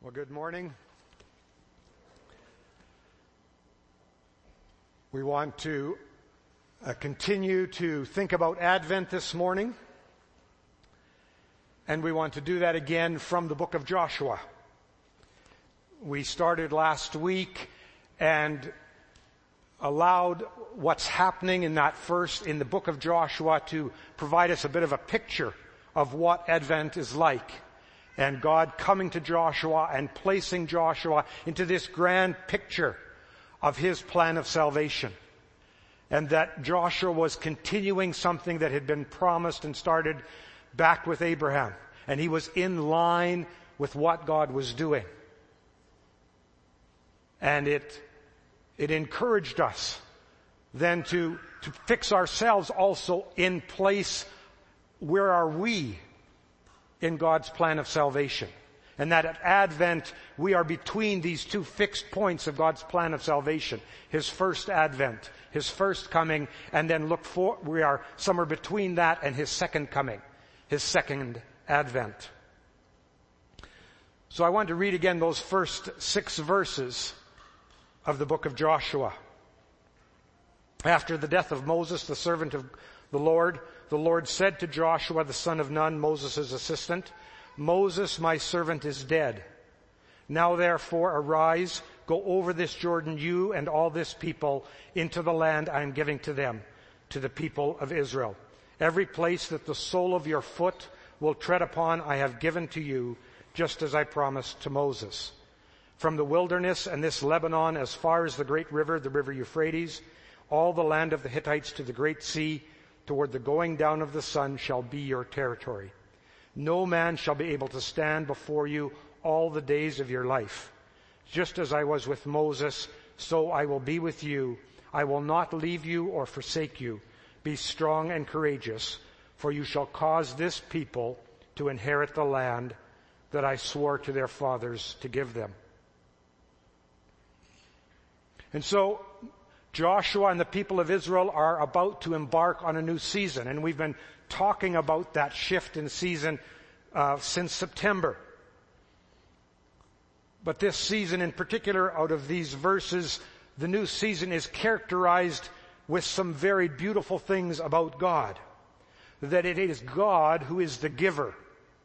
Well, good morning. We want to continue to think about Advent this morning, and we want to do that again from the book of Joshua. We started last week and allowed what's happening in the book of Joshua to provide us a bit of a picture of what Advent is like. And God coming to Joshua and placing Joshua into this grand picture of his plan of salvation. And that Joshua was continuing something that had been promised and started back with Abraham. And he was in line with what God was doing. And it encouraged us then to fix ourselves also in place. Where are we in God's plan of salvation? And that at Advent, we are between these two fixed points of God's plan of salvation. His first Advent, His first coming, and then we are somewhere between that and His second coming, His second Advent. So I want to read again those first 6 verses of the book of Joshua. After the death of Moses, the servant of the Lord said to Joshua, the son of Nun, Moses' assistant, "Moses, my servant, is dead. Now therefore arise, go over this Jordan, you and all this people, into the land I am giving to them, to the people of Israel. Every place that the sole of your foot will tread upon I have given to you, just as I promised to Moses. From the wilderness and this Lebanon as far as the great river, the river Euphrates, all the land of the Hittites to the great sea, toward the going down of the sun shall be your territory. No man shall be able to stand before you all the days of your life. Just as I was with Moses, so I will be with you. I will not leave you or forsake you. Be strong and courageous, for you shall cause this people to inherit the land that I swore to their fathers to give them." And so Joshua and the people of Israel are about to embark on a new season, and we've been talking about that shift in season since September. But this season in particular, out of these verses, the new season is characterized with some very beautiful things about God. That it is God who is the giver.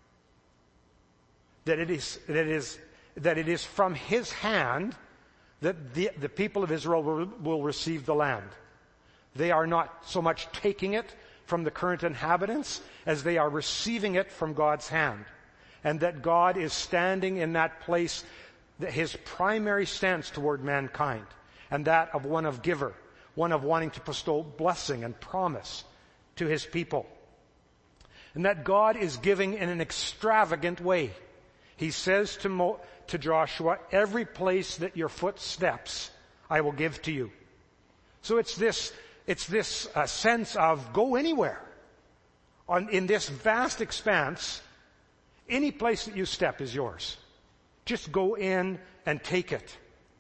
That it is from His hand that the people of Israel will receive the land. They are not so much taking it from the current inhabitants as they are receiving it from God's hand. And that God is standing in that place, that His primary stance toward mankind, and that of one of giver, one of wanting to bestow blessing and promise to His people. And that God is giving in an extravagant way. He says to Joshua, every place that your foot steps, I will give to you. So it's this sense of go anywhere. In this vast expanse, any place that you step is yours. Just go in and take it.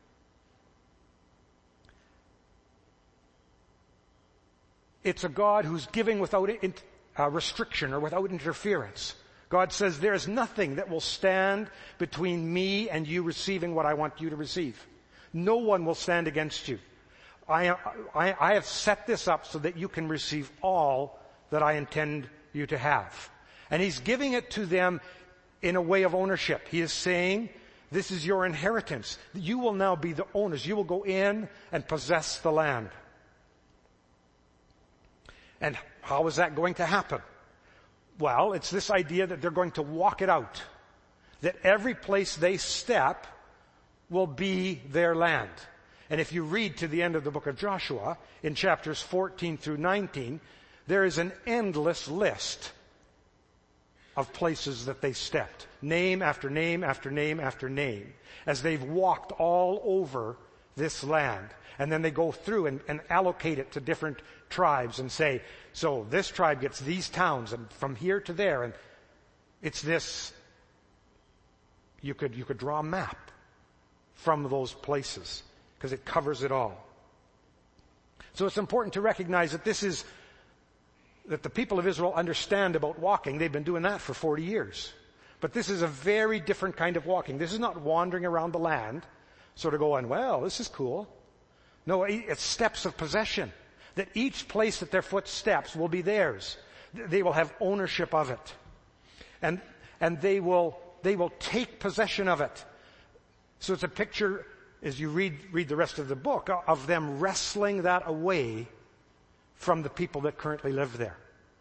It's a God who's giving without restriction or without interference. God says there is nothing that will stand between me and you receiving what I want you to receive. No one will stand against you. I have set this up so that you can receive all that I intend you to have. And He's giving it to them in a way of ownership. He is saying, this is your inheritance. You will now be the owners. You will go in and possess the land. And how is that going to happen? Well, it's this idea that they're going to walk it out. That every place they step will be their land. And if you read to the end of the book of Joshua, in chapters 14 through 19, there is an endless list of places that they stepped. Name after name after name after name. As they've walked all over this land. And then they go through and allocate it to different tribes and say, so this tribe gets these towns and from here to there. And it's this, you could draw a map from those places because it covers it all. So it's important to recognize that that the people of Israel understand about walking. They've been doing that for 40 years. But this is a very different kind of walking. This is not wandering around the land, sort of going, well, this is cool. No, it's steps of possession. That each place that their foot steps will be theirs. They will have ownership of it. And they will take possession of it. So it's a picture, as you read the rest of the book, of them wrestling that away from the people that currently live there.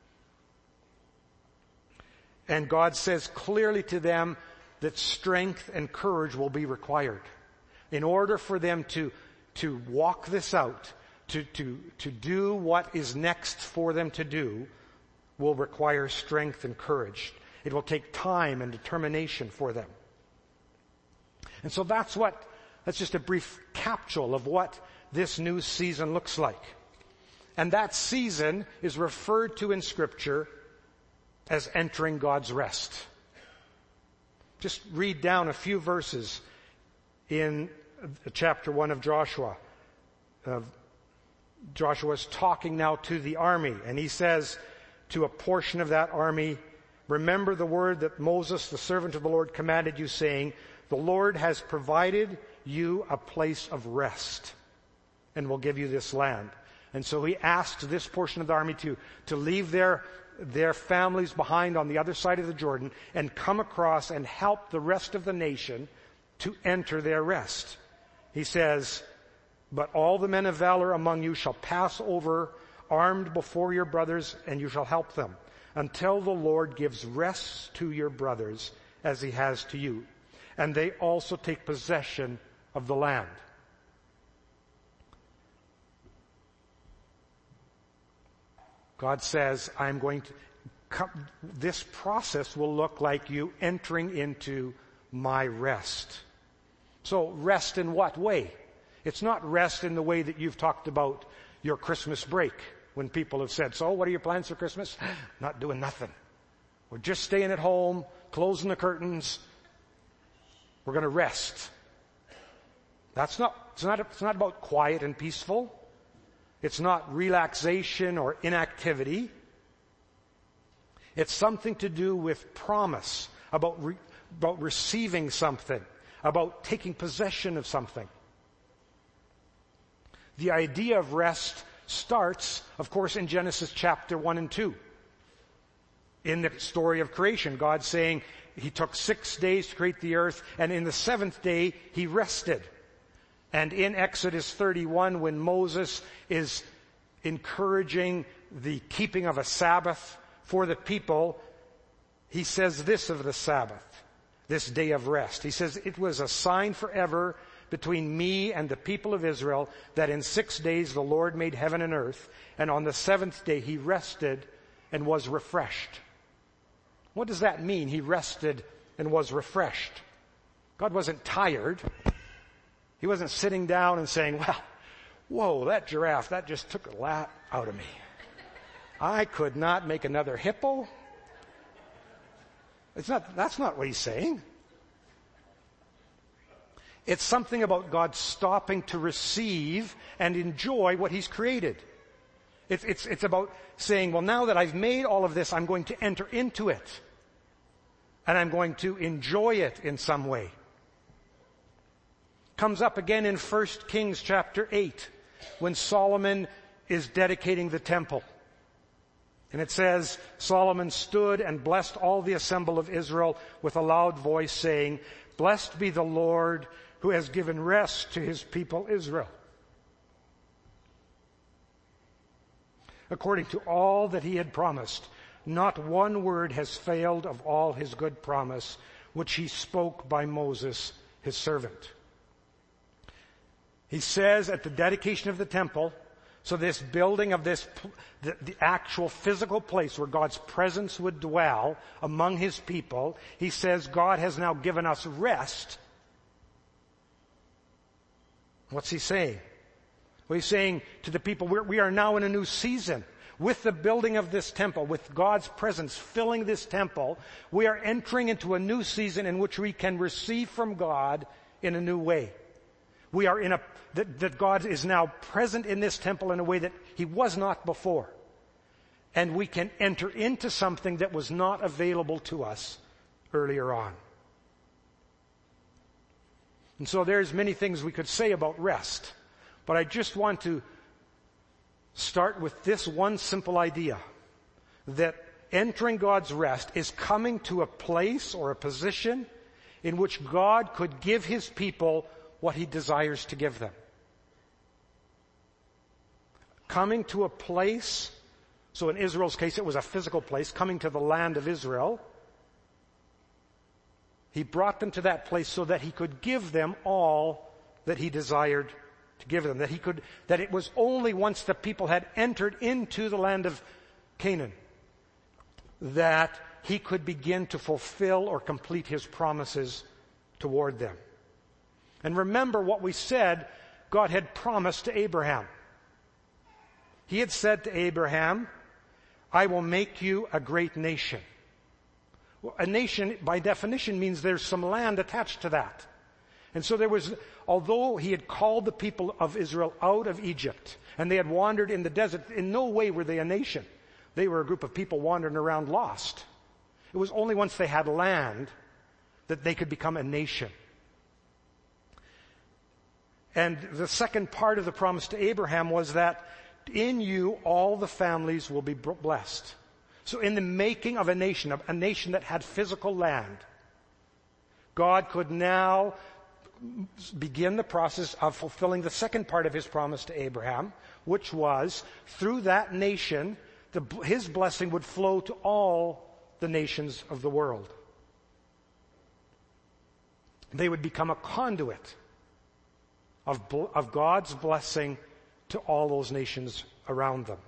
And God says clearly to them that strength and courage will be required. In order for them to walk this out, to do what is next for them to do, will require strength and courage. It will take time and determination for them. And so that's just a brief capsule of what this new season looks like. And that season is referred to in Scripture as entering God's rest. Just read down a few verses in chapter 1 of Joshua. Joshua's talking now to the army, and he says to a portion of that army, remember the word that Moses, the servant of the Lord, commanded you, saying, the Lord has provided you a place of rest and will give you this land. And so he asked this portion of the army to leave their families behind on the other side of the Jordan and come across and help the rest of the nation to enter their rest. He says, but all the men of valor among you shall pass over armed before your brothers, and you shall help them until the Lord gives rest to your brothers as he has to you. And they also take possession of the land. God says, this process will look like you entering into my rest. So rest in what way? It's not rest in the way that you've talked about your Christmas break, when people have said, so what are your plans for Christmas? Not doing nothing. We're just staying at home, closing the curtains. We're going to rest. It's not about quiet and peaceful. It's not relaxation or inactivity. It's something to do with promise, about receiving something, about taking possession of something. The idea of rest starts, of course, in Genesis chapter 1 and 2. In the story of creation, God saying he took 6 days to create the earth, and in the 7th day he rested. And in Exodus 31, when Moses is encouraging the keeping of a Sabbath for the people, he says this of the Sabbath, this day of rest. He says, it was a sign forever between me and the people of Israel that in 6 days the Lord made heaven and earth, and on the 7th day he rested and was refreshed. What does that mean? He rested and was refreshed. God wasn't tired. He wasn't sitting down and saying, well, whoa, that giraffe, that just took a lot out of me. I could not make another hippo. That's not what he's saying. It's something about God stopping to receive and enjoy what he's created. It's about saying, well, now that I've made all of this, I'm going to enter into it. And I'm going to enjoy it in some way. Comes up again in 1 Kings chapter 8, when Solomon is dedicating the temple. And it says, Solomon stood and blessed all the assembly of Israel with a loud voice, saying, blessed be the Lord who has given rest to his people Israel, according to all that he had promised. Not one word has failed of all his good promise, which he spoke by Moses, his servant. He says at the dedication of the temple, so this building of the actual physical place where God's presence would dwell among his people, he says God has now given us rest. What's he saying? Well, he's saying to the people, we are now in a new season. With the building of this temple, with God's presence filling this temple, we are entering into a new season in which we can receive from God in a new way. We are that God is now present in this temple in a way that he was not before. And we can enter into something that was not available to us earlier on. And so there's many things we could say about rest, but I just want to start with this one simple idea, that entering God's rest is coming to a place or a position in which God could give His people what He desires to give them. Coming to a place, so in Israel's case it was a physical place, coming to the land of Israel. He brought them to that place so that He could give them all that He desired to give them. That it was only once the people had entered into the land of Canaan that He could begin to fulfill or complete His promises toward them. And remember what we said God had promised to Abraham. He had said to Abraham, I will make you a great nation. Well, a nation, by definition, means there's some land attached to that. And so although He had called the people of Israel out of Egypt, and they had wandered in the desert, in no way were they a nation. They were a group of people wandering around lost. It was only once they had land that they could become a nation. And the second part of the promise to Abraham was that in you all the families will be blessed. So in the making of a nation that had physical land, God could now begin the process of fulfilling the second part of His promise to Abraham, which was through that nation, His blessing would flow to all the nations of the world. They would become a conduit of God's blessing to all those nations around them.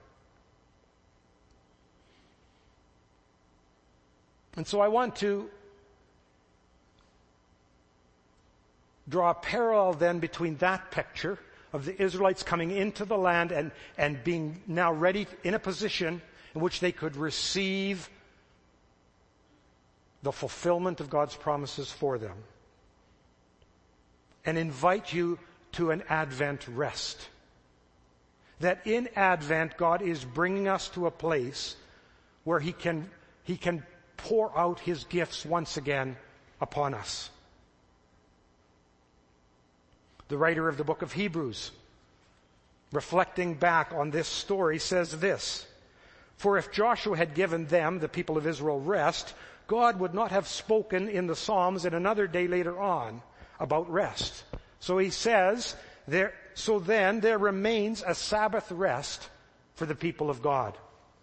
And so I want to draw a parallel then between that picture of the Israelites coming into the land and being now ready in a position in which they could receive the fulfillment of God's promises for them, and invite you to an Advent rest. That in Advent, God is bringing us to a place where He can pour out His gifts once again upon us. The writer of the book of Hebrews, reflecting back on this story, says this, for if Joshua had given them, the people of Israel, rest, God would not have spoken in the Psalms and another day later on about rest. So he says, so then there remains a Sabbath rest for the people of God.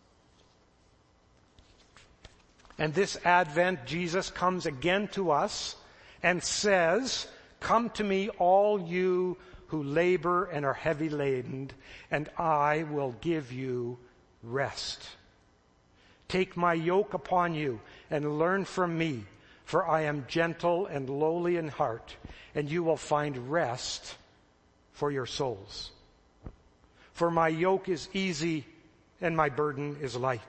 And this Advent, Jesus comes again to us and says, come to me, all you who labor and are heavy laden, and I will give you rest. Take my yoke upon you and learn from me, for I am gentle and lowly in heart, and you will find rest for your souls. For my yoke is easy and my burden is light.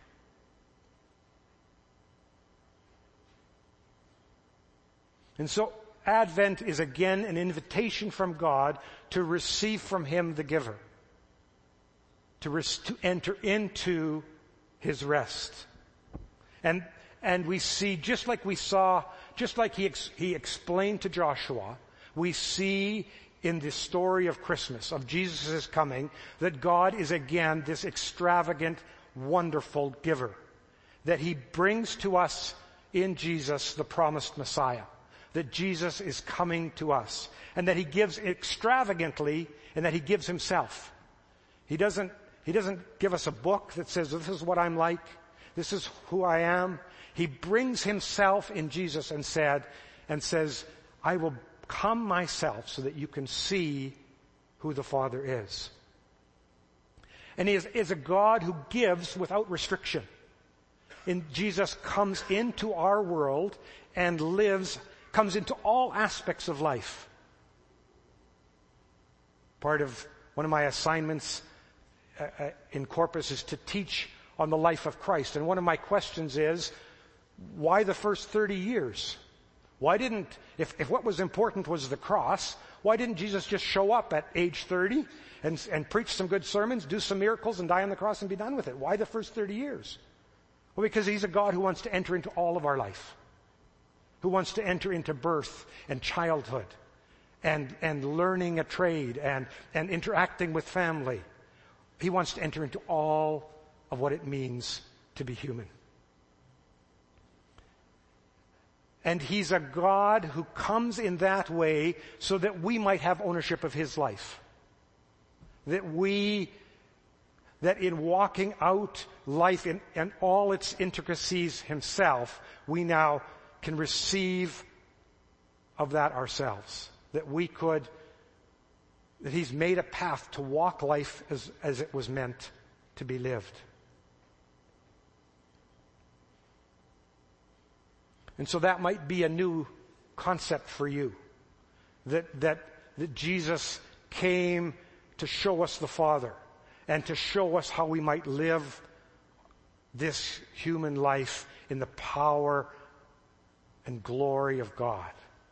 And so Advent is again an invitation from God to receive from Him the giver, to enter into His rest. And we see, just like he explained to Joshua, we see in the story of Christmas, of Jesus' coming, that God is again this extravagant, wonderful giver. That He brings to us in Jesus the promised Messiah. That Jesus is coming to us. And that He gives extravagantly, and that He gives Himself. He doesn't give us a book that says, this is what I'm like. This is who I am. He brings Himself in Jesus and says, I will come myself so that you can see who the Father is. And He is a God who gives without restriction. And Jesus comes into our world and comes into all aspects of life. Part of one of my assignments in Corpus is to teach on the life of Christ. And one of my questions is, why the first 30 years? Why didn't, if what was important was the cross, why didn't Jesus just show up at age 30 and preach some good sermons, do some miracles, and die on the cross and be done with it? Why the first 30 years? Well, because He's a God who wants to enter into all of our life. who wants to enter into birth and childhood and learning a trade and interacting with family. He wants to enter into all of what it means to be human. And He's a God who comes in that way so that we might have ownership of His life. That in walking out life and all its intricacies Himself, we now can receive of that ourselves. That He's made a path to walk life as it was meant to be lived. And so that might be a new concept for you. That Jesus came to show us the Father and to show us how we might live this human life in the power and glory of God.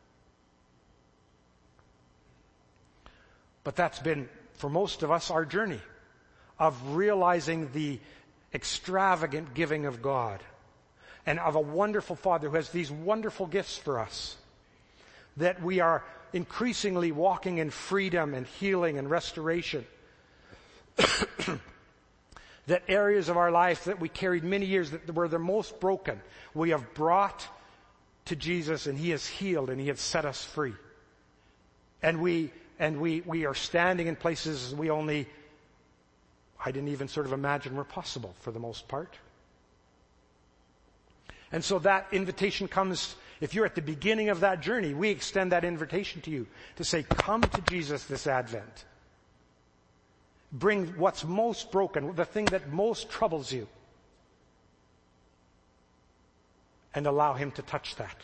But that's been, for most of us, our journey of realizing the extravagant giving of God and of a wonderful Father who has these wonderful gifts for us, that we are increasingly walking in freedom and healing and restoration. That areas of our life that we carried many years that were the most broken, we have brought to Jesus, and He has healed and He has set us free. And we are standing in places I didn't even sort of imagine were possible for the most part. And so that invitation comes, if you're at the beginning of that journey, we extend that invitation to you to say, come to Jesus this Advent. Bring what's most broken, the thing that most troubles you, and allow Him to touch that.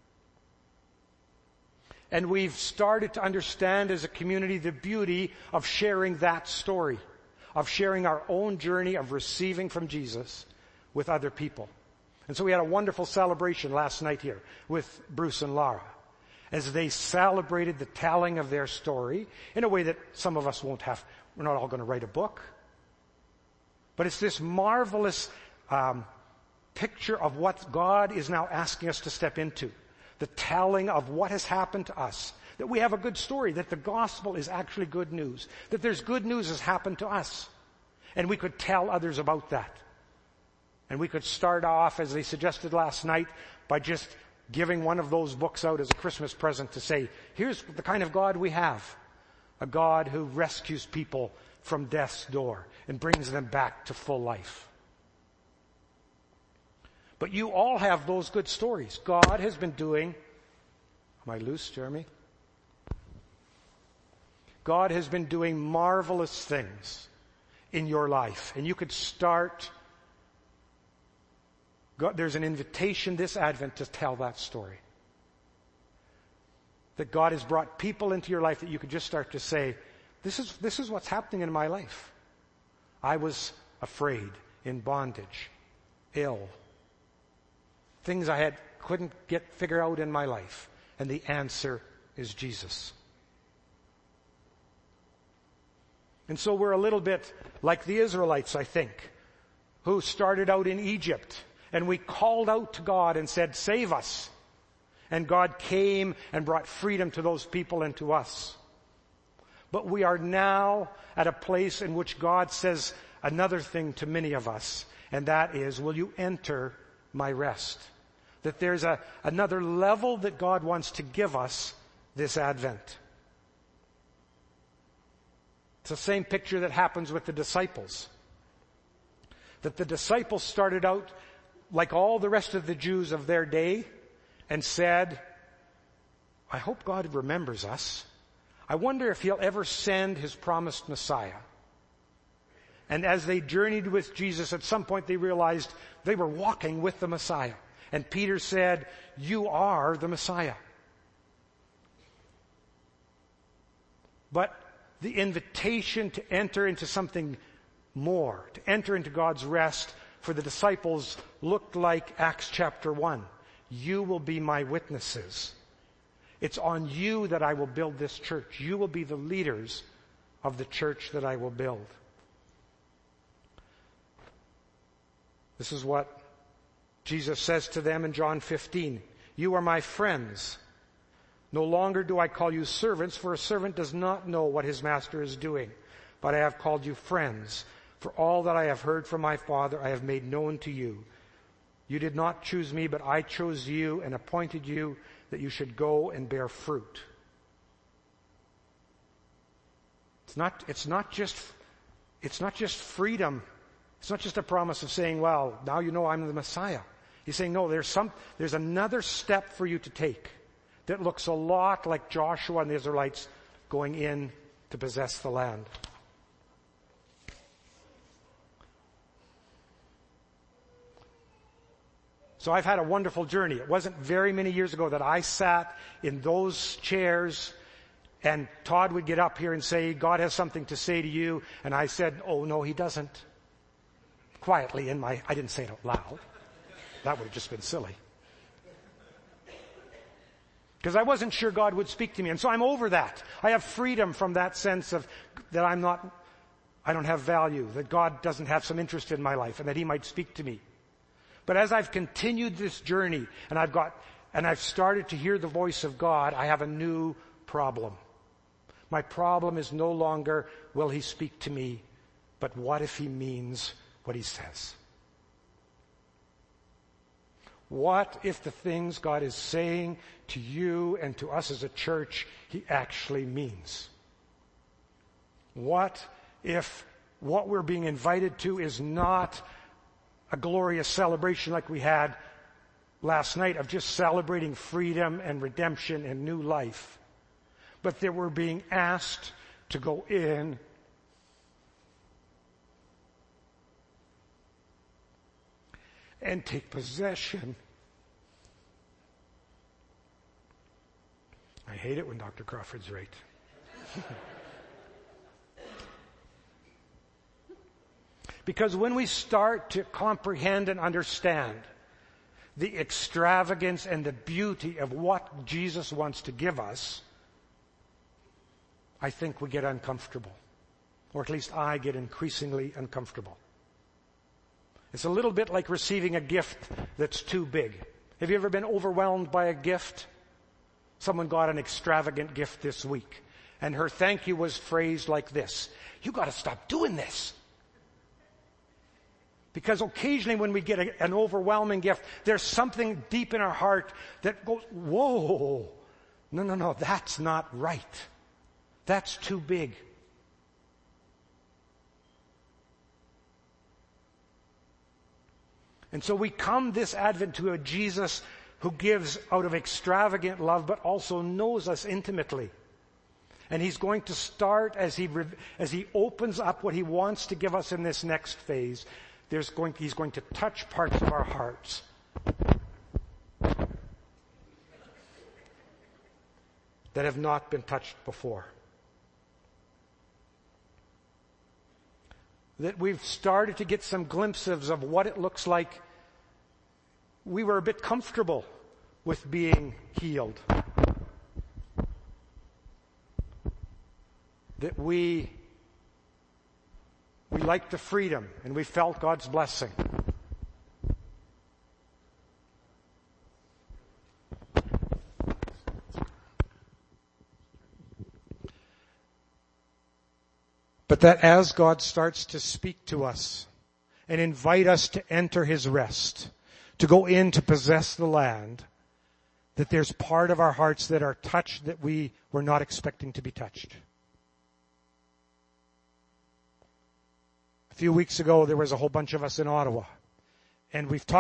And we've started to understand as a community the beauty of sharing that story, of sharing our own journey of receiving from Jesus with other people. And so we had a wonderful celebration last night here with Bruce and Laura as they celebrated the telling of their story in a way that some of us won't have. We're not all going to write a book. But it's this marvelous picture of what God is now asking us to step into. The telling of what has happened to us. That we have a good story, that the gospel is actually good news. That there's good news has happened to us. And we could tell others about that. And we could start off, as they suggested last night, by just giving one of those books out as a Christmas present to say, here's the kind of God we have. A God who rescues people from death's door and brings them back to full life. But you all have those good stories. God has been doing... Am I loose, Jeremy? God has been doing marvelous things in your life. And you could start... there's an invitation this Advent to tell that story. That God has brought people into your life that you could just start to say, this is what's happening in my life. I was afraid, in bondage, ill. Things I couldn't figure out in my life. And the answer is Jesus. And so we're a little bit like the Israelites, I think, who started out in Egypt. And we called out to God and said, save us. And God came and brought freedom to those people and to us. But we are now at a place in which God says another thing to many of us. And that is, will you enter my rest? That there's another level that God wants to give us this Advent. It's the same picture that happens with the disciples. That the disciples started out like all the rest of the Jews of their day and said, I hope God remembers us. I wonder if He'll ever send His promised Messiah. And as they journeyed with Jesus, at some point they realized they were walking with the Messiah. And Peter said, you are the Messiah. But the invitation to enter into something more, to enter into God's rest, for the disciples looked like Acts chapter 1. You will be my witnesses. It's on you that I will build this church. You will be the leaders of the church that I will build. This is what Jesus says to them in John 15. You are my friends. No longer do I call you servants, for a servant does not know what his master is doing. But I have called you friends, for all that I have heard from my Father I have made known to you. You did not choose me, but I chose you and appointed you that you should go and bear fruit. It's not just freedom. It's not just a promise of saying, well, now you know I'm the Messiah. He's saying, no, there's another step for you to take that looks a lot like Joshua and the Israelites going in to possess the land. So I've had a wonderful journey. It wasn't very many years ago that I sat in those chairs and Todd would get up here and say, God has something to say to you. And I said, oh, no, he doesn't. Quietly I didn't say it out loud. That would have just been silly. Because I wasn't sure God would speak to me. And so I'm over that. I have freedom from that sense of that I don't have value, that God doesn't have some interest in my life and that he might speak to me. But as I've continued this journey and I've started to hear the voice of God, I have a new problem. My problem is no longer, will he speak to me, but what if he means what he says? What if the things God is saying to you and to us as a church, he actually means? What if what we're being invited to is not a glorious celebration like we had last night of just celebrating freedom and redemption and new life, but that we're being asked to go in and take possession. I hate it when Dr. Crawford's right. Because when we start to comprehend and understand the extravagance and the beauty of what Jesus wants to give us, I think we get uncomfortable. Or at least I get increasingly uncomfortable. It's a little bit like receiving a gift that's too big. Have you ever been overwhelmed by a gift? Someone got an extravagant gift this week, and her thank you was phrased like this: you got to stop doing this. Because occasionally when we get an overwhelming gift, there's something deep in our heart that goes, whoa, no, that's not right. That's too big. And so we come this Advent to a Jesus who gives out of extravagant love, but also knows us intimately. And he's going to start as he opens up what he wants to give us in this next phase. He's going to touch parts of our hearts that have not been touched before. That we've started to get some glimpses of what it looks like. We were a bit comfortable with being healed. That we liked the freedom and we felt God's blessing. But that as God starts to speak to us and invite us to enter his rest, to go in to possess the land, that there's part of our hearts that are touched that we were not expecting to be touched. A few weeks ago, there was a whole bunch of us in Ottawa, and we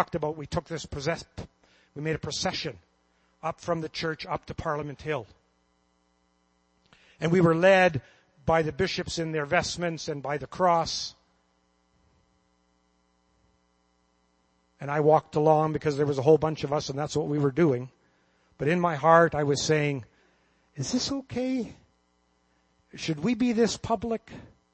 made a procession up from the church up to Parliament Hill. And we were led by the bishops in their vestments and by the cross. And I walked along because there was a whole bunch of us and that's what we were doing. But in my heart I was saying, is this okay? Should we be this public?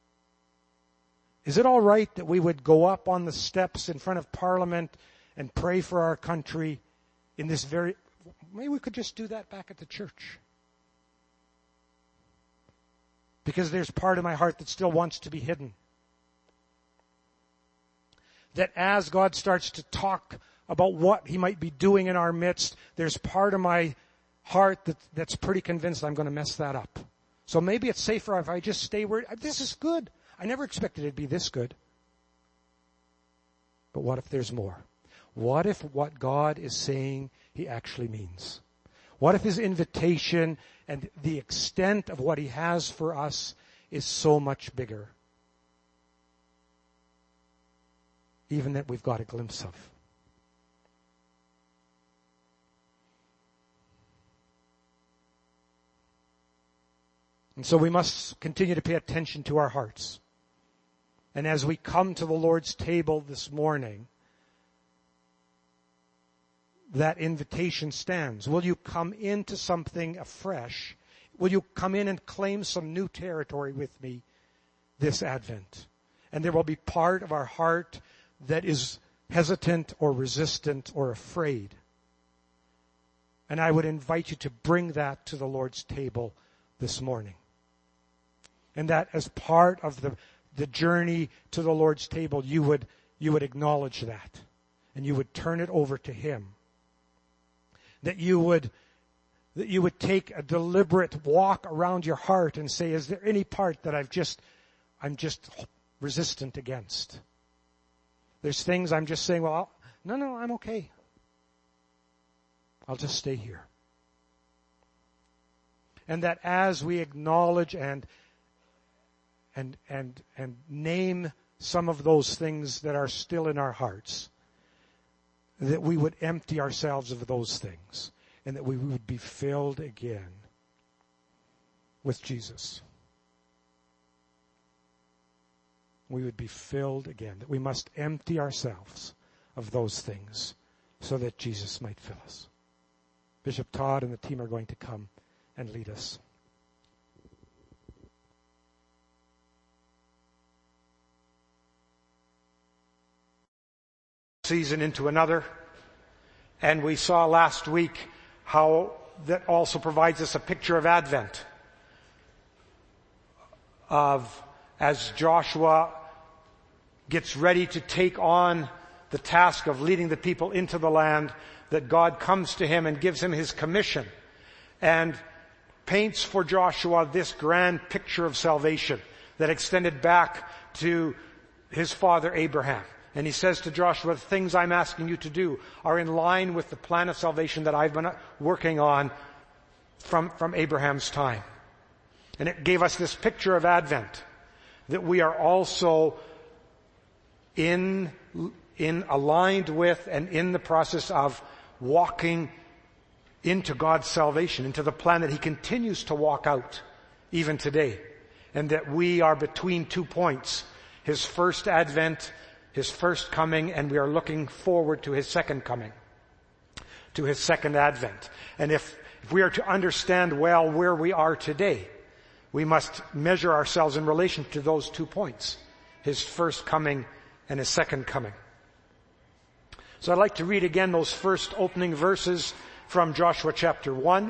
Is it all right that we would go up on the steps in front of Parliament and pray for our country in this maybe we could just do that back at the church. Because there's part of my heart that still wants to be hidden. That as God starts to talk about what he might be doing in our midst, there's part of my heart that's pretty convinced I'm going to mess that up. So maybe it's safer if I just stay where, this is good. I never expected it to be this good. But what if there's more? What if what God is saying he actually means? What if his invitation and the extent of what he has for us is so much bigger? Even that we've got a glimpse of. And so we must continue to pay attention to our hearts. And as we come to the Lord's table this morning, that invitation stands. Will you come into something afresh? Will you come in and claim some new territory with me this Advent? And there will be part of our heart that is hesitant or resistant or afraid. And I would invite you to bring that to the Lord's table this morning. And that as part of the journey to the Lord's table, you would acknowledge that. And you would turn it over to him. That you would take a deliberate walk around your heart and say, is there any part that I'm just resistant against? There's things I'm just saying, well, no, I'm okay. I'll just stay here. And that as we acknowledge and name some of those things that are still in our hearts, that we would empty ourselves of those things and that we would be filled again with Jesus. We would be filled again, that we must empty ourselves of those things so that Jesus might fill us. Bishop Todd and the team are going to come and lead us. Season into another. And we saw last week how that also provides us a picture of Advent. Of as Joshua gets ready to take on the task of leading the people into the land, that God comes to him and gives him his commission and paints for Joshua this grand picture of salvation that extended back to his father Abraham. And he says to Joshua, the things I'm asking you to do are in line with the plan of salvation that I've been working on from Abraham's time. And it gave us this picture of Advent, that we are also in aligned with and in the process of walking into God's salvation, into the plan that he continues to walk out even today. And that we are between 2 points. His first advent, his first coming, and we are looking forward to his second coming, to his second advent. And if we are to understand well where we are today, we must measure ourselves in relation to those 2 points, his first coming and his second coming. So I'd like to read again those first opening verses from Joshua chapter 1.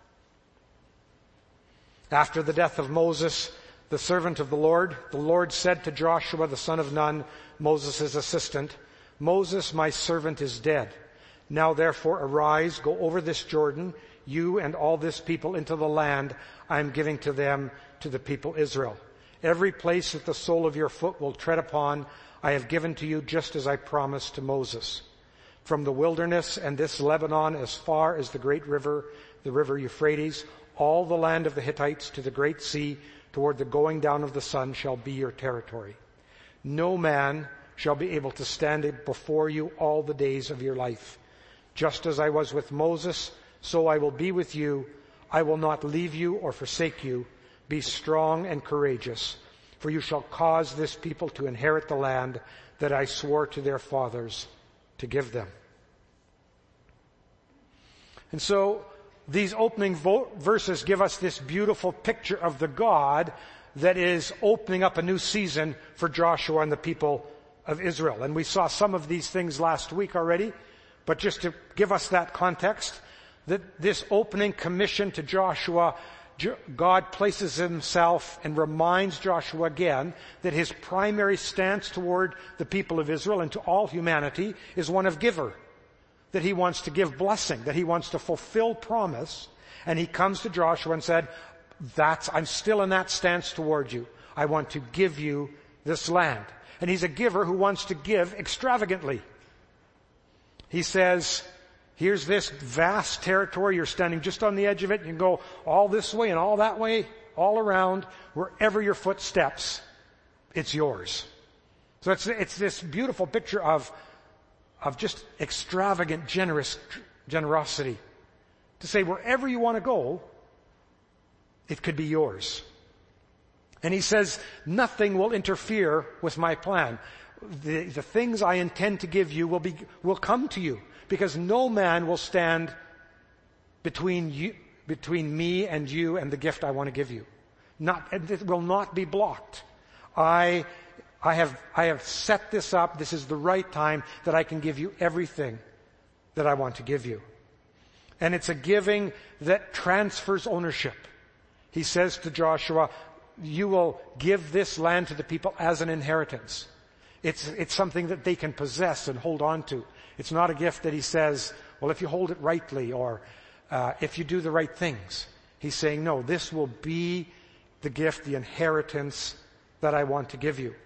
After the death of Moses, the servant of the Lord said to Joshua the son of Nun, Moses' assistant, Moses, my servant, is dead. Now therefore arise, go over this Jordan, you and all this people into the land I am giving to them, to the people Israel. Every place that the sole of your foot will tread upon, I have given to you just as I promised to Moses. From the wilderness and this Lebanon as far as the great river, the river Euphrates, all the land of the Hittites to the great sea, toward the going down of the sun shall be your territory. No man shall be able to stand before you all the days of your life. Just as I was with Moses, so I will be with you. I will not leave you or forsake you. Be strong and courageous, for you shall cause this people to inherit the land that I swore to their fathers to give them. And so these opening verses give us this beautiful picture of the God that is opening up a new season for Joshua and the people of Israel. And we saw some of these things last week already, but just to give us that context, that this opening commission to Joshua, God places himself and reminds Joshua again that his primary stance toward the people of Israel and to all humanity is one of giver. that he wants to give blessing, that he wants to fulfill promise. And he comes to Joshua and said, I'm still in that stance toward you. I want to give you this land. And he's a giver who wants to give extravagantly. He says, here's this vast territory. You're standing just on the edge of it. You can go all this way and all that way, all around, wherever your foot steps, it's yours. So it's this beautiful picture of just extravagant, generosity. To say wherever you want to go, it could be yours. And he says, nothing will interfere with my plan. The things I intend to give you will come to you, because no man will stand between me and you and the gift I want to give you. It will not be blocked. I have set this up. This is the right time that I can give you everything that I want to give you. And it's a giving that transfers ownership. He says to Joshua, you will give this land to the people as an inheritance. It's something that they can possess and hold on to. It's not a gift that he says, well, if you hold it rightly or if you do the right things. He's saying, no, this will be the gift, the inheritance that I want to give you.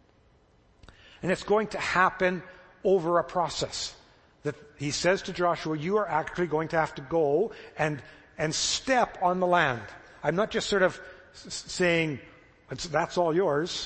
And it's going to happen over a process. That he says to Joshua, you are actually going to have to go and step on the land. I'm not just sort of saying, that's all yours.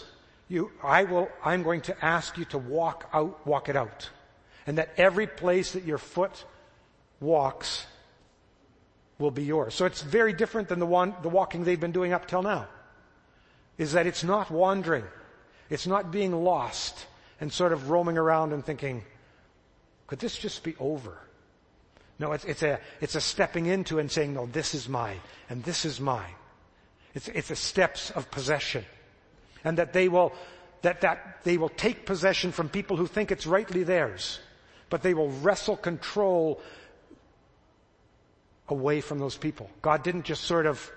I'm going to ask you to walk it out. And that every place that your foot walks will be yours. So it's very different than the walking they've been doing up till now. Is that it's not wandering. It's not being lost and sort of roaming around and thinking, could this just be over? No, it's a stepping into and saying, no, this is mine and this is mine. It's the steps of possession. And that they will take possession from people who think it's rightly theirs. But they will wrestle control away from those people. God didn't just sort of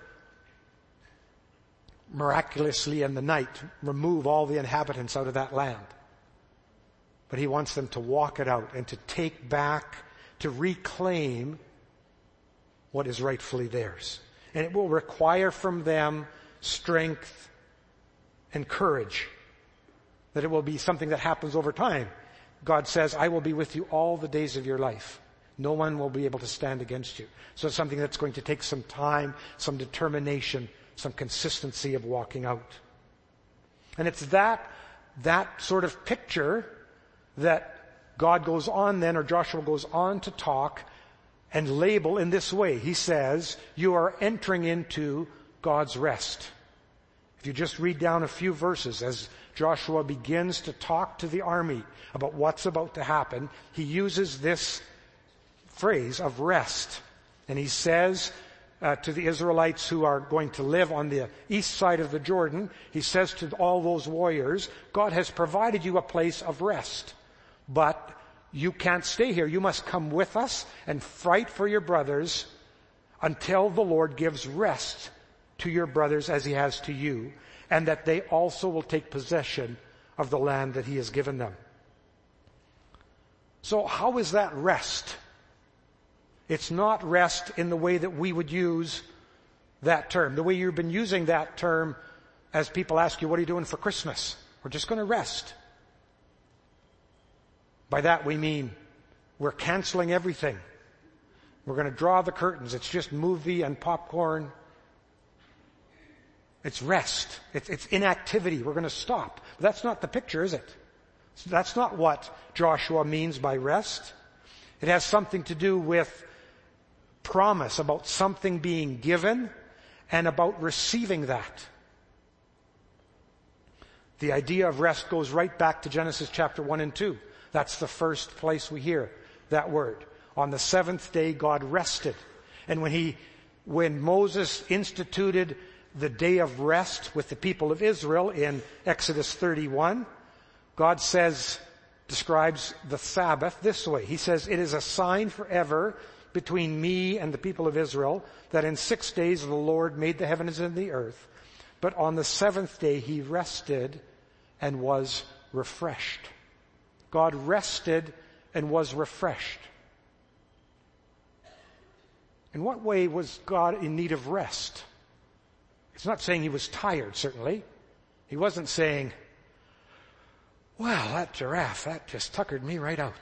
miraculously in the night remove all the inhabitants out of that land. But he wants them to walk it out and to take back, to reclaim what is rightfully theirs. And it will require from them strength and courage. That it will be something that happens over time. God says, I will be with you all the days of your life. No one will be able to stand against you. So it's something that's going to take some time, some determination, some consistency of walking out. And it's that sort of picture that God goes on then, or Joshua goes on to talk and label in this way. He says, you are entering into God's rest. If you just read down a few verses as Joshua begins to talk to the army about what's about to happen, he uses this phrase of rest. And he says to the Israelites who are going to live on the east side of the Jordan, he says to all those warriors, God has provided you a place of rest. But you can't stay here. You must come with us and fight for your brothers until the Lord gives rest to your brothers as he has to you, and that they also will take possession of the land that he has given them. So how is that rest? It's not rest in the way that we would use that term. The way you've been using that term as people ask you, what are you doing for Christmas? We're just going to rest. By that we mean we're canceling everything. We're going to draw the curtains. It's just movie and popcorn. It's rest. It's inactivity. We're going to stop. But that's not the picture, is it? That's not what Joshua means by rest. It has something to do with promise, about something being given and about receiving that. The idea of rest goes right back to Genesis chapter 1 and 2. That's the first place we hear that word. On the seventh day, God rested. And when Moses instituted the day of rest with the people of Israel in Exodus 31, God describes the Sabbath this way. He says, it is a sign forever between me and the people of Israel that in 6 days the Lord made the heavens and the earth. But on the seventh day he rested and was refreshed. God rested and was refreshed. In what way was God in need of rest? It's not saying he was tired, certainly. He wasn't saying, wow, that giraffe, that just tuckered me right out.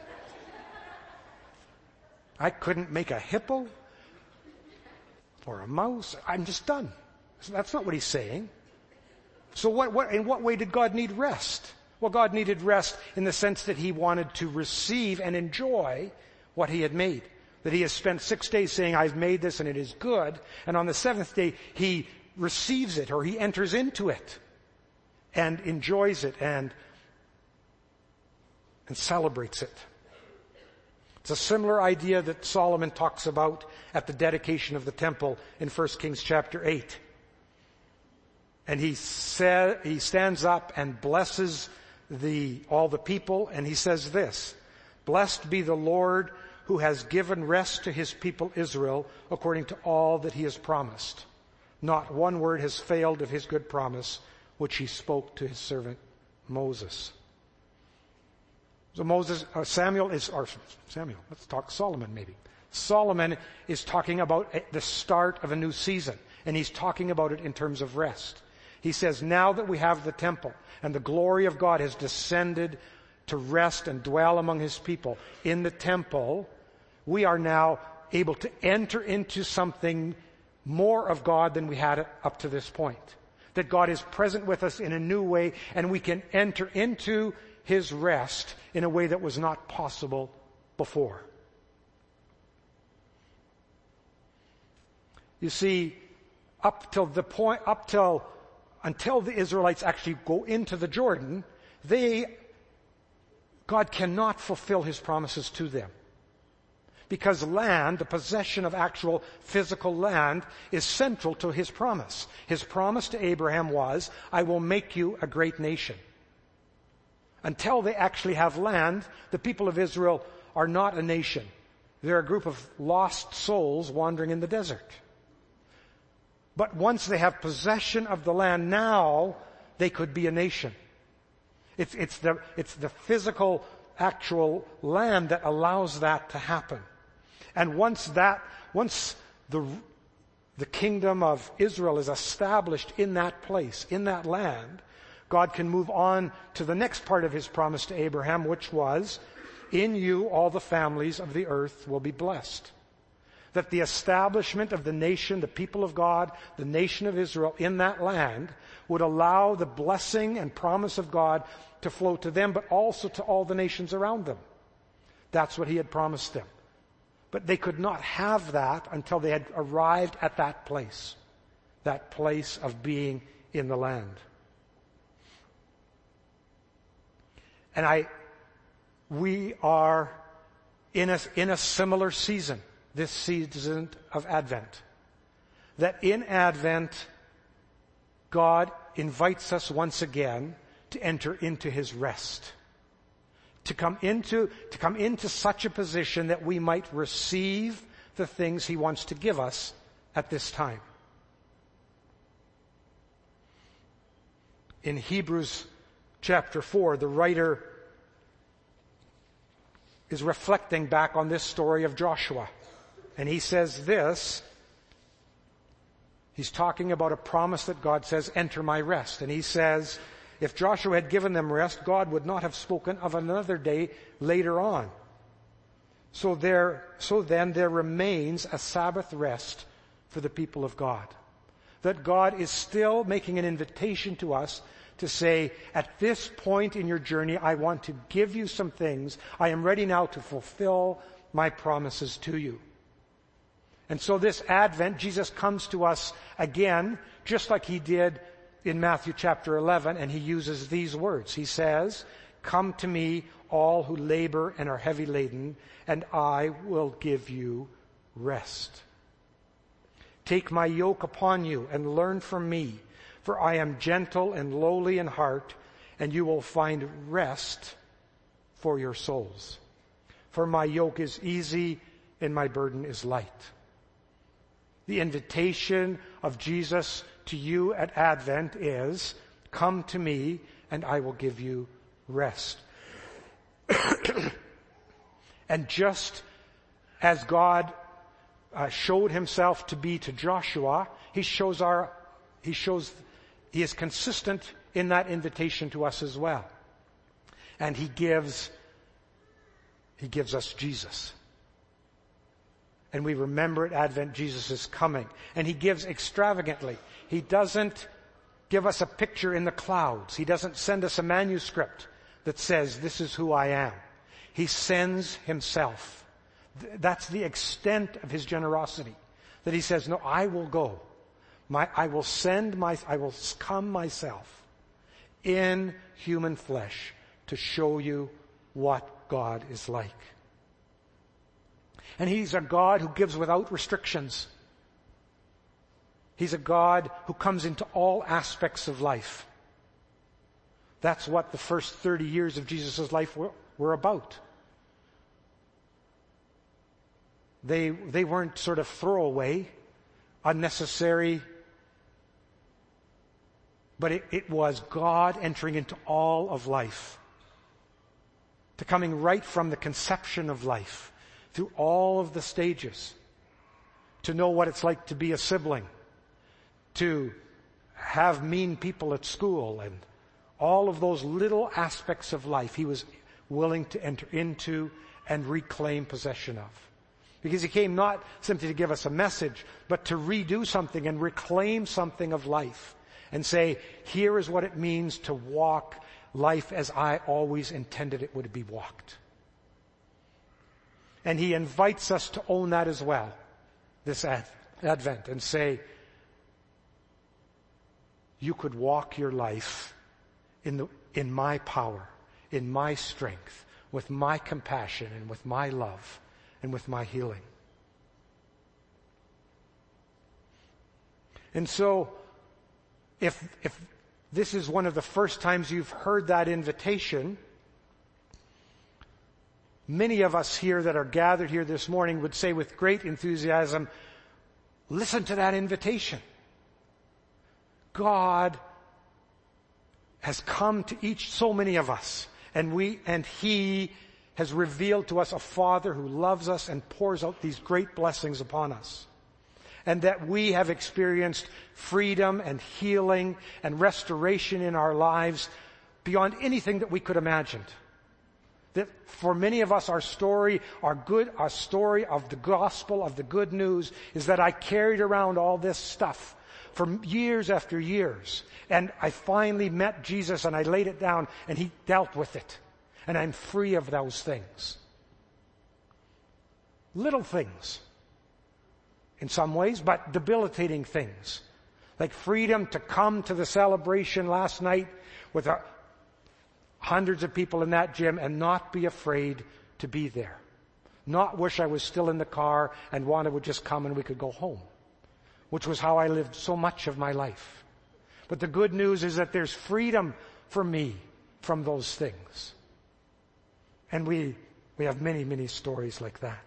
I couldn't make a hippo or a mouse. I'm just done. So that's not what he's saying. So in what way did God need rest? Well, God needed rest in the sense that he wanted to receive and enjoy what he had made. That he has spent 6 days saying, I've made this and it is good. And on the seventh day, he receives it, or he enters into it and enjoys it and celebrates it. It's a similar idea that Solomon talks about at the dedication of the temple in 1 Kings chapter 8. And he stands up and blesses all the people, and he says this, "Blessed be the Lord who has given rest to his people Israel according to all that he has promised. Not one word has failed of his good promise, which he spoke to his servant Moses." So Solomon maybe. Solomon is talking about the start of a new season, and he's talking about it in terms of rest. He says, now that we have the temple and the glory of God has descended to rest and dwell among his people in the temple, we are now able to enter into something more of God than we had up to this point. That God is present with us in a new way, and we can enter into his rest in a way that was not possible before. You see, until the Israelites actually go into the Jordan, God cannot fulfill his promises to them. Because land, the possession of actual physical land, is central to his promise. His promise to Abraham was, I will make you a great nation. Until they actually have land, the people of Israel are not a nation. They're a group of lost souls wandering in the desert. But once they have possession of the land, now they could be a nation. It's the physical, actual land that allows that to happen. And once the kingdom of Israel is established in that place, in that land, God can move on to the next part of his promise to Abraham, which was, in you all the families of the earth will be blessed. That the establishment of the nation, the people of God, the nation of Israel in that land would allow the blessing and promise of God to flow to them, but also to all the nations around them. That's what he had promised them. But they could not have that until they had arrived at that place of being in the land. And we are in a similar season. This season of Advent. That in Advent, God invites us once again to enter into his rest. To come into such a position that we might receive the things he wants to give us at this time. In Hebrews chapter 4, the writer is reflecting back on this story of Joshua. And he says this, he's talking about a promise that God says, enter my rest. And he says, if Joshua had given them rest, God would not have spoken of another day later on. So then there remains a Sabbath rest for the people of God. That God is still making an invitation to us to say, at this point in your journey, I want to give you some things. I am ready now to fulfill my promises to you. And so this Advent, Jesus comes to us again, just like he did in Matthew chapter 11, and he uses these words. He says, come to me, all who labor and are heavy laden, and I will give you rest. Take my yoke upon you and learn from me, for I am gentle and lowly in heart, and you will find rest for your souls. For my yoke is easy and my burden is light. The invitation of Jesus to you at Advent is, come to me and I will give you rest. And just as God showed himself to be to Joshua, he is consistent in that invitation to us as well. And he gives us Jesus. And we remember at Advent Jesus is coming. And he gives extravagantly. He doesn't give us a picture in the clouds. He doesn't send us a manuscript that says, this is who I am. He sends himself. That's the extent of his generosity. That he says, no, I will go. I will come myself in human flesh to show you what God is like. And he's a God who gives without restrictions. He's a God who comes into all aspects of life. That's what the first 30 years of Jesus' life were about. They weren't sort of throwaway, unnecessary, but it was God entering into all of life, to coming right from the conception of life, through all of the stages, to know what it's like to be a sibling, to have mean people at school, and all of those little aspects of life he was willing to enter into and reclaim possession of. Because he came not simply to give us a message, but to redo something and reclaim something of life and say, here is what it means to walk life as I always intended it would be walked. And he invites us to own that as well, this Advent, and say, you could walk your life in my power, in my strength, with my compassion and with my love and with my healing. And so, if this is one of the first times you've heard that invitation, many of us here that are gathered here this morning would say with great enthusiasm, listen to that invitation. God has come to so many of us, and he has revealed to us a Father who loves us and pours out these great blessings upon us. And that we have experienced freedom and healing and restoration in our lives beyond anything that we could imagine. That for many of us, our story of the gospel, of the good news, is that I carried around all this stuff for years after years. And I finally met Jesus and I laid it down and he dealt with it. And I'm free of those things. Little things in some ways, but debilitating things. Like freedom to come to the celebration last night with hundreds of people in that gym and not be afraid to be there. Not wish I was still in the car and Wanda would just come and we could go home, which was how I lived so much of my life. But the good news is that there's freedom for me from those things. And we have many, many stories like that.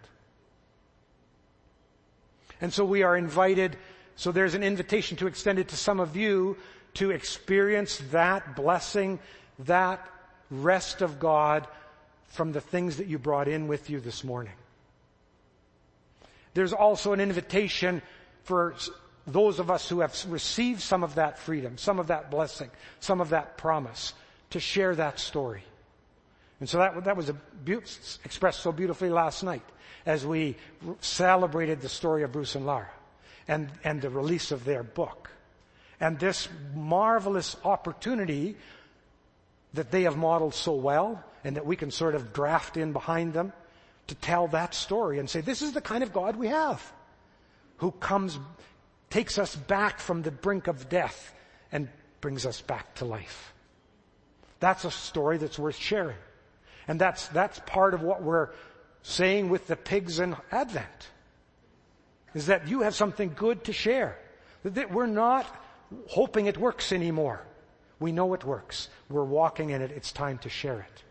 And so we are invited, so there's an invitation to extend it to some of you to experience that blessing, that rest of God from the things that you brought in with you this morning. There's also an invitation for those of us who have received some of that freedom, some of that blessing, some of that promise, to share that story. And so that was expressed so beautifully last night as we celebrated the story of Bruce and Lara and the release of their book. And this marvelous opportunity that they have modeled so well and that we can sort of draft in behind them to tell that story and say, this is the kind of God we have, who takes us back from the brink of death and brings us back to life. That's a story that's worth sharing. And that's part of what we're saying with the pigs in Advent, is that you have something good to share. That we're not hoping it works anymore. We know it works. We're walking in it. It's time to share it.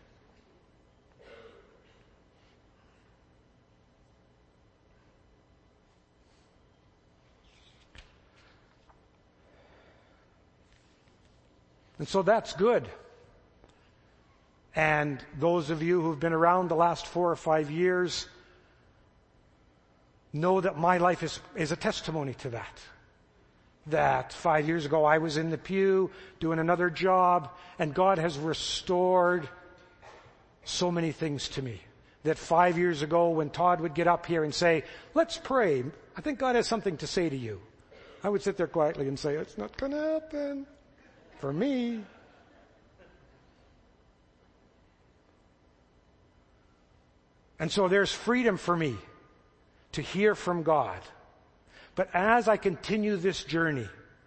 And so that's good. And those of you who've been around the last 4 or 5 years know that my life is a testimony to that. That 5 years ago I was in the pew doing another job, and God has restored so many things to me. That 5 years ago when Todd would get up here and say, let's pray, I think God has something to say to you, I would sit there quietly and say, it's not going to happen for me. And so there's freedom for me to hear from God. But as I continue this journey,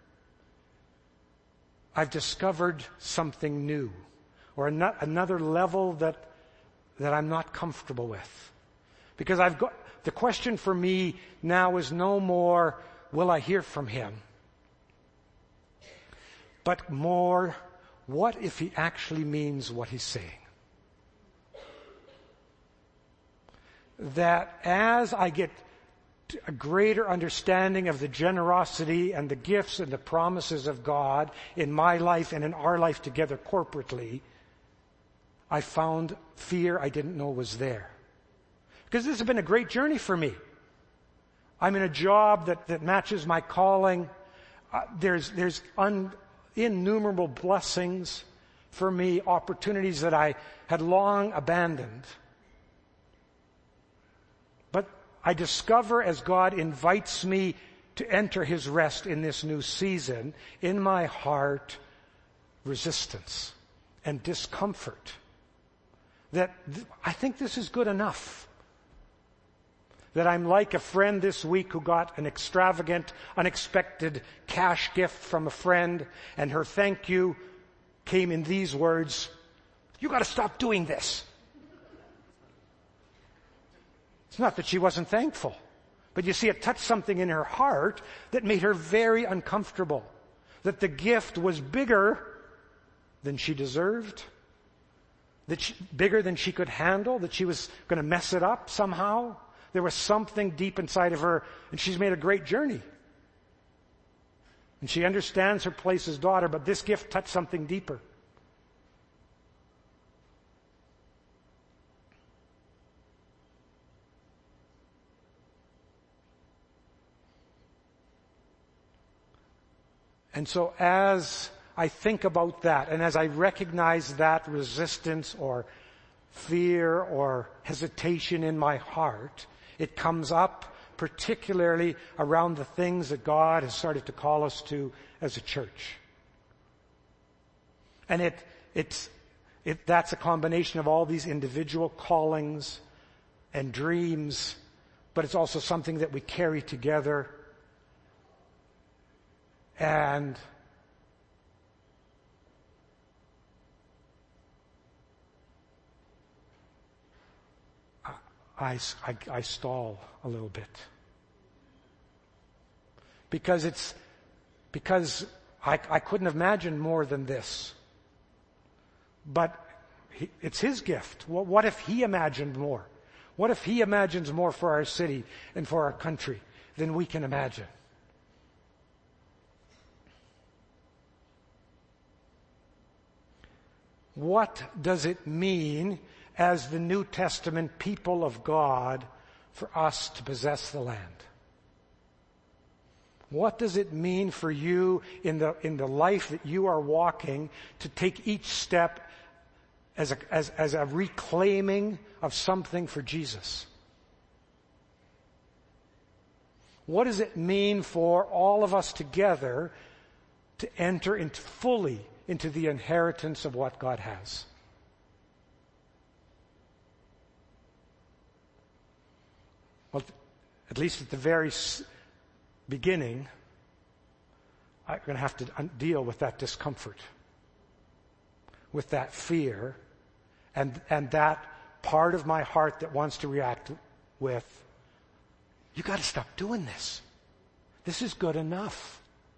I've discovered something new, or another level that I'm not comfortable with. Because the question for me now is no more, will I hear from Him? But more, what if He actually means what He's saying? That as I get a greater understanding of the generosity and the gifts and the promises of God in my life and in our life together corporately, I found fear I didn't know was there. Because this has been a great journey for me. I'm in a job that matches my calling. There's innumerable blessings for me, opportunities that I had long abandoned. But I discover as God invites me to enter His rest in this new season, in my heart, resistance and discomfort. That I think this is good enough. That I'm like a friend this week who got an extravagant, unexpected cash gift from a friend, and her thank you came in these words, "You got to stop doing this." It's not that she wasn't thankful, but you see, it touched something in her heart that made her very uncomfortable. That the gift was bigger than she deserved, bigger than she could handle, that she was going to mess it up somehow. There was something deep inside of her, and she's made a great journey. And she understands her place as daughter, but this gift touched something deeper. And so as I think about that, and as I recognize that resistance or fear or hesitation in my heart, it comes up particularly around the things that God has started to call us to as a church. And that's a combination of all these individual callings and dreams, but it's also something that we carry together. And I stall a little bit. Because I couldn't have imagined more than this. But it's His gift. What if He imagined more? What if He imagines more for our city and for our country than we can imagine? What does it mean as the New Testament people of God for us to possess the land? What does it mean for you in the life that you are walking to take each step as a reclaiming of something for Jesus? What does it mean for all of us together to enter fully into the inheritance of what God has? Well, at least at the very beginning, I'm going to have to deal with that discomfort, with that fear, and that part of my heart that wants to react with, you got to stop doing this. This is good enough.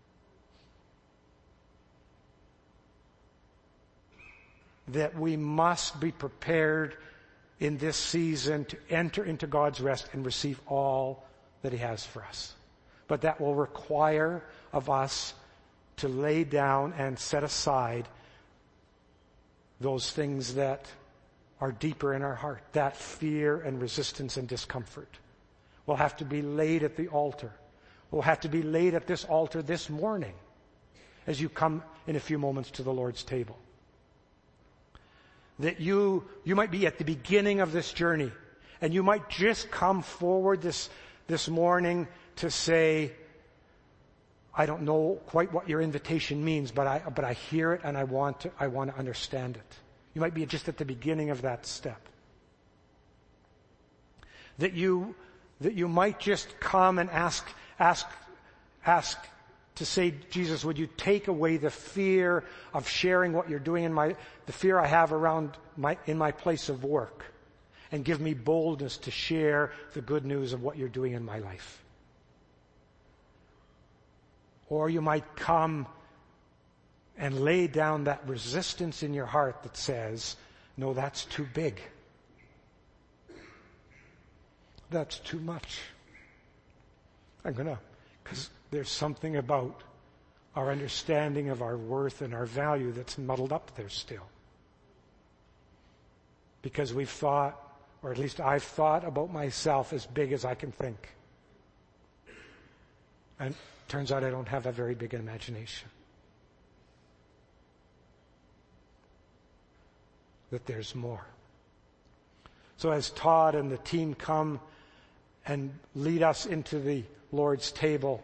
That we must be prepared in this season to enter into God's rest and receive all that He has for us. But that will require of us to lay down and set aside those things that are deeper in our heart, that fear and resistance and discomfort. will have to be laid at the altar, will have to be laid at this altar this morning as you come in a few moments to the Lord's table. That you might be at the beginning of this journey, and you might just come forward this morning to say, I don't know quite what your invitation means, but I hear it and I want to understand it. You might be just at the beginning of that step. That you might just come and ask to say, Jesus, would you take away the fear of sharing what you're doing the fear I have in my place of work, and give me boldness to share the good news of what you're doing in my life. Or you might come and lay down that resistance in your heart that says, no, that's too big. That's too much. Because there's something about our understanding of our worth and our value that's muddled up there still. Because we've thought, or at least I've thought about myself as big as I can think. And turns out I don't have a very big imagination. That there's more. So as Todd and the team come and lead us into the Lord's table,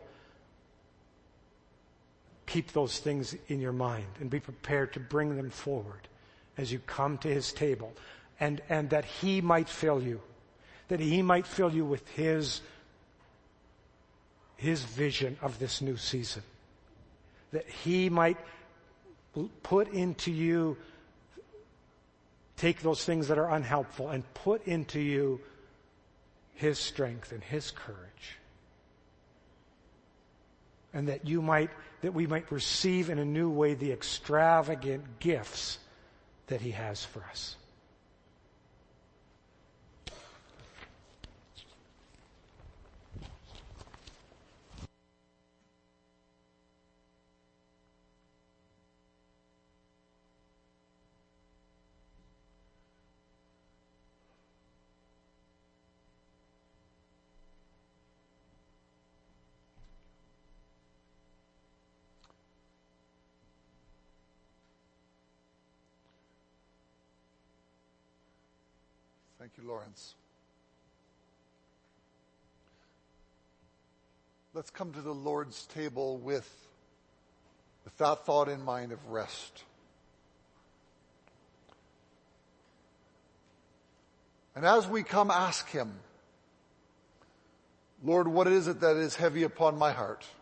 keep those things in your mind and be prepared to bring them forward as you come to his table, and that he might fill you, with his vision of this new season, that he might put into you, take those things that are unhelpful and put into you his strength and his courage. And that we might receive in a new way the extravagant gifts that he has for us. Thank you, Lawrence. Let's come to the Lord's table with that thought in mind of rest. And as we come, ask him, Lord, what is it that is heavy upon my heart?